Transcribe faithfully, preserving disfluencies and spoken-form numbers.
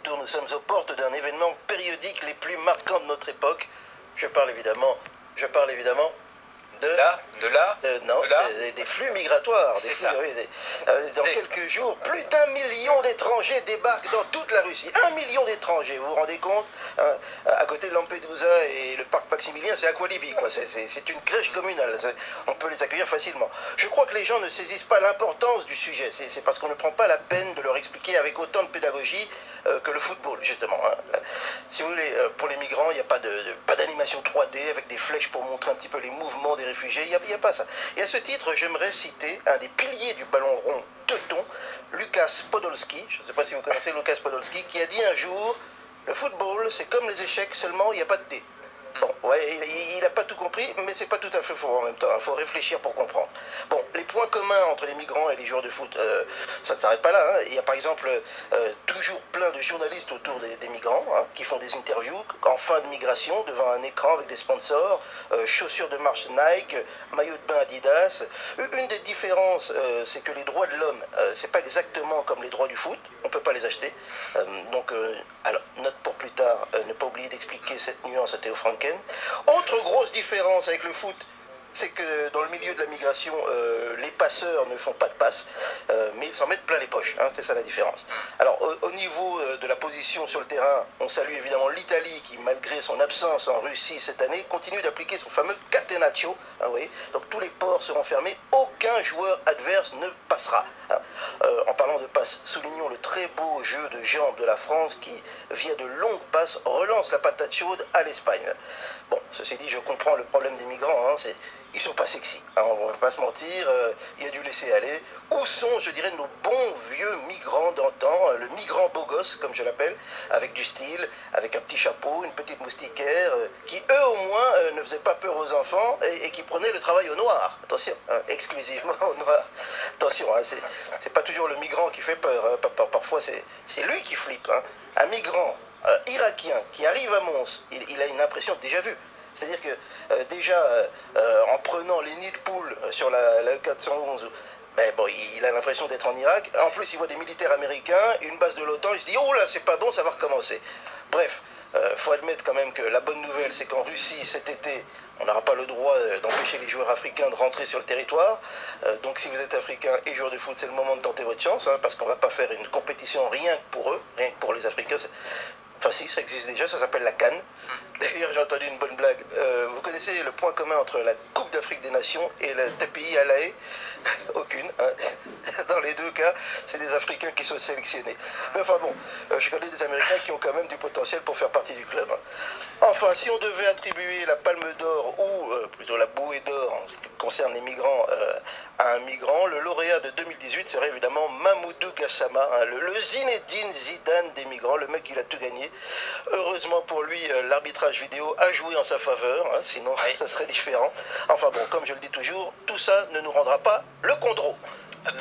retour, nous sommes aux portes d'un événement périodique les plus marquants de notre époque. Je parle évidemment, je parle évidemment de... Là, de là, euh, non, de là. des, des flux migratoires. C'est Des ça. flux, oui, des- euh, dans Des- quelques jours, plus d'un million d'étrangers débarquent dans toute la Russie. Un million d'étrangers, vous vous rendez compte, hein, à côté de Lampedusa et le parc Maximilien, c'est Aqualibi, quoi. C'est- C'est c'est une crèche communale. C'est- On peut les accueillir facilement. Je crois que les gens ne saisissent pas l'importance du sujet. C'est c'est parce qu'on ne prend pas la peine de leur expliquer avec autant de pédagogie euh, que le football, justement, hein. Si vous voulez, euh, pour les migrants, il n'y a pas de, de- pas d'animation trois D avec des flèches pour montrer un petit peu les mouvements des réfugiés. Il n'y a, il y a pas ça. Et à ce titre, j'aimerais citer un des piliers du ballon rond teuton, Lukas Podolski. Je ne sais pas si vous connaissez Lukas Podolski, qui a dit un jour, le football, c'est comme les échecs, seulement il n'y a pas de dés. Bon, ouais, il n'a pas tout compris, mais c'est pas tout à fait faux en même temps. Il faut réfléchir pour comprendre. Bon, les points communs entre les migrants et les joueurs de foot, euh, ça ne s'arrête pas là, hein. Il y a par exemple euh, toujours plein de journalistes autour des, des migrants, hein, qui font des interviews en fin de migration devant un écran avec des sponsors, euh, chaussures de marche Nike, maillot de bain Adidas. Une des différences, euh, c'est que les droits de l'homme, euh, c'est pas exactement comme les droits du foot. On peut pas les acheter. Euh, donc, euh, alors, note pour plus tard, euh, ne pas oublier d'expliquer cette nuance à Théo Franken. Autre grosse différence avec le foot, c'est que dans le milieu de la migration, euh, les passeurs ne font pas de passe, euh, mais ils s'en mettent plein les poches, hein, c'est ça la différence. Alors, au, au niveau euh, de la position sur le terrain, on salue évidemment l'Italie qui, malgré son absence en Russie cette année, continue d'appliquer son fameux catenaccio, hein, vous voyez. Donc tous les ports seront fermés, aucun joueur adverse ne passera, hein. Euh, en parlant de passe, soulignons le très beau jeu de jambes de la France qui, via de longues passes, relance la patate chaude à l'Espagne. Bon, ceci dit, je comprends le problème des migrants, hein, c'est... Ils sont pas sexy, hein, on va pas se mentir, euh, il y a du laisser aller. Où sont, je dirais, nos bons vieux migrants d'antan, euh, le migrant beau gosse, comme je l'appelle, avec du style, avec un petit chapeau, une petite moustiquaire, euh, qui eux au moins euh, ne faisaient pas peur aux enfants et, et qui prenaient le travail au noir. Attention, hein, exclusivement au noir. Attention, hein, c'est, c'est pas toujours le migrant qui fait peur, hein, par- par- parfois c'est, c'est lui qui flippe, hein. Un migrant euh, irakien qui arrive à Mons, il, il a une impression déjà vue. C'est-à-dire que euh, déjà, euh, euh, en prenant les nids de poules sur la, la quatre cent onze, ben bon, il, il a l'impression d'être en Irak. En plus, il voit des militaires américains, une base de l'OTAN, il se dit « Oh là, c'est pas bon, ça va recommencer ». Bref, il euh, faut admettre quand même que la bonne nouvelle, c'est qu'en Russie, cet été, on n'aura pas le droit euh, d'empêcher les joueurs africains de rentrer sur le territoire. Euh, donc si vous êtes africain et joueur de foot, c'est le moment de tenter votre chance, hein, parce qu'on ne va pas faire une compétition rien que pour eux, rien que pour les Africains. Enfin si, ça existe déjà, ça s'appelle la CAN. D'ailleurs, j'ai entendu une bonne blague. Euh, vous connaissez le point commun entre la Coupe d'Afrique des Nations et le T P I à La Haye? Aucune, hein. Dans les deux cas, c'est des Africains qui sont sélectionnés. Mais enfin bon, euh, je connais des Américains qui ont quand même du potentiel pour faire partie du club, hein. Enfin, si on devait attribuer la Palme d'Or, ou euh, plutôt la Bouée d'Or, en ce qui concerne les migrants, euh, à un migrant, le lauréat de deux mille dix-huit serait évidemment Mamoudou Gassama, hein, le, le Zinedine Zidane des migrants, le mec il a tout gagné. Heureusement pour lui, euh, l'arbitrage vidéo a joué en sa faveur, hein, sinon oui. Ça serait différent. Enfin bon, comme je le dis toujours, tout ça ne nous rendra pas le condro.